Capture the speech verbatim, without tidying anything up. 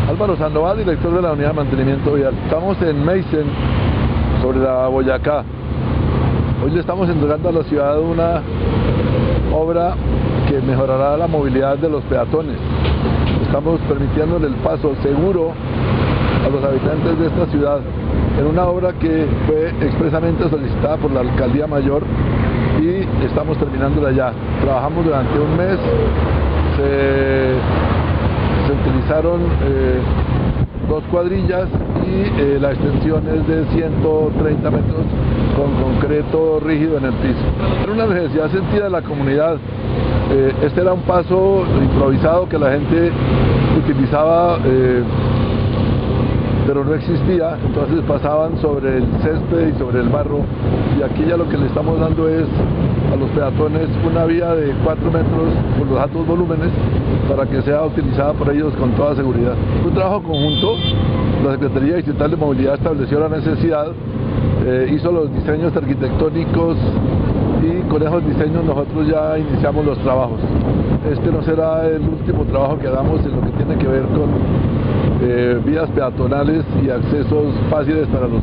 Álvaro Sandoval, director de la Unidad de Mantenimiento Vial. Estamos en Meissen, sobre la Boyacá. Hoy le estamos entregando a la ciudad una obra que mejorará la movilidad de los peatones. Estamos permitiéndole el paso seguro a los habitantes de esta ciudad en una obra que fue expresamente solicitada por la Alcaldía Mayor y estamos terminándola ya. Trabajamos durante un mes, se, se utilizaron eh, dos cuadrillas y eh, la extensión es de ciento treinta metros con concreto rígido en el piso. Era una necesidad sentida de la comunidad. Eh, este era un paso improvisado que la gente utilizaba, eh, pero no existía, entonces pasaban sobre el césped y sobre el barro, y aquí ya lo que le estamos dando es a los peatones una vía de cuatro metros por los altos volúmenes para que sea utilizada por ellos con toda seguridad. Un trabajo conjunto, la Secretaría Distrital de Movilidad estableció la necesidad, eh, hizo los diseños arquitectónicos y con esos diseños nosotros ya iniciamos los trabajos. Este no será el último trabajo que hagamos en lo que tiene que ver con eh, vías peatonales y accesos fáciles para los